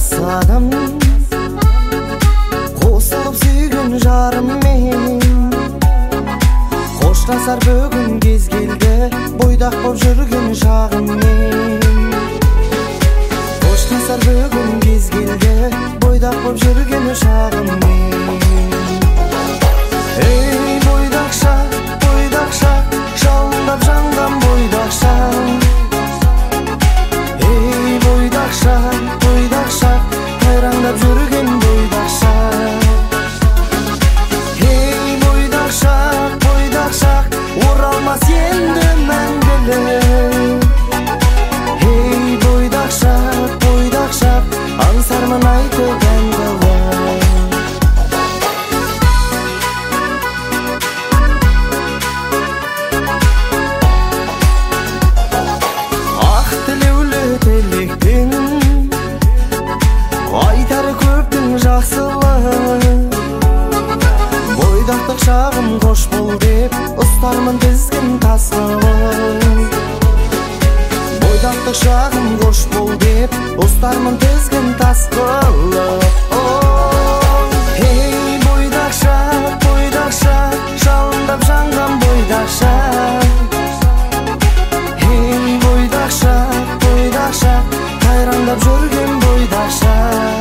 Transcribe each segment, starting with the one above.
жасадым, қосылып сүйген жарыммен. Қоштасар бүгін кез келді, бойдақ боп жүрген шағыммен. Қоштасар бүгін кез келді, бойдақ боп жүрген шағыммен. Ей бойдақша, бойдақша, жалындап жанған бойдақша. Ей бойдақша, бойдақша, қайраңдап жүрген бойдақша. Ей бойдақша, бойдақша, оралмас енді мәңгілік. Ей бойдақша, бойдақша, аңсармын айтып ән қылып. Ақ тілеулі тілекпен айтар көптің жақсылық. Бойдақтық шағым қош бол деп ұстармын тізгін тас қылып. Бойдақтық шағым қош бол деп ұстармын тізгін тас қылып. Ей бойдақша, бойдақша, жалындап жанған бойдақша. Ей бойдақша, бойдақша, қайраңдап жүрген бойдақша.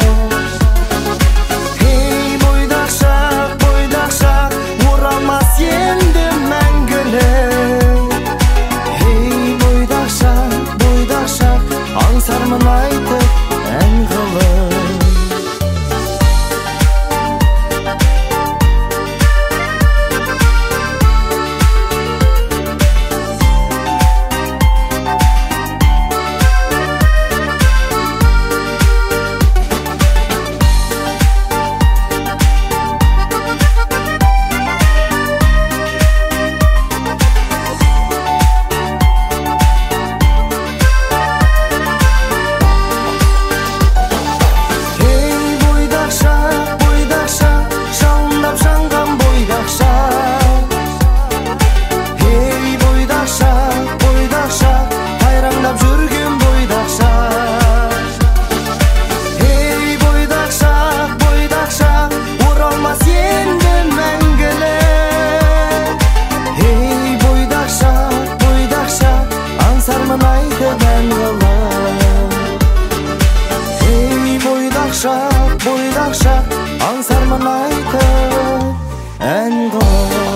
Ей бойдақша, бойдақша, оралмас енді мәңгілік. Ей бойдақша, бойдақша, аңсармын айтып ән қылып. Ей бойдақша, бойдақша, аңсармын айтып ән қылып.